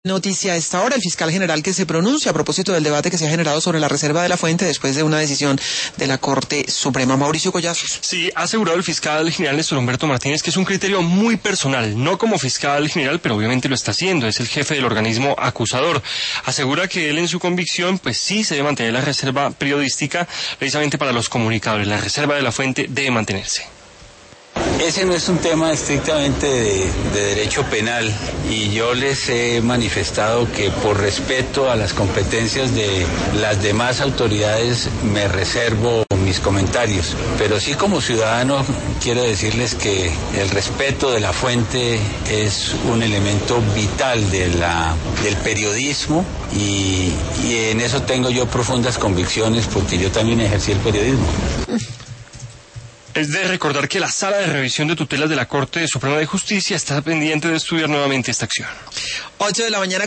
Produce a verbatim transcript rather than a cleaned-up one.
Noticia a esta hora, el fiscal general que se pronuncia a propósito del debate que se ha generado sobre la reserva de la fuente después de una decisión de la Corte Suprema. Mauricio Collazos. Sí, ha asegurado el fiscal general Néstor Humberto Martínez que es un criterio muy personal, no como fiscal general, pero obviamente lo está haciendo, es el jefe del organismo acusador. Asegura que él en su convicción, pues sí se debe mantener la reserva periodística, precisamente para los comunicadores, la reserva de la fuente debe mantenerse. Ese no es un tema estrictamente de, de derecho penal y yo les he manifestado que por respeto a las competencias de las demás autoridades me reservo mis comentarios, pero sí como ciudadano quiero decirles que el respeto de la fuente es un elemento vital de la, del periodismo y, y en eso tengo yo profundas convicciones porque yo también ejercí el periodismo. Es de recordar que la Sala de Revisión de Tutelas de la Corte Suprema de Justicia está pendiente de estudiar nuevamente esta acción. ocho de la mañana.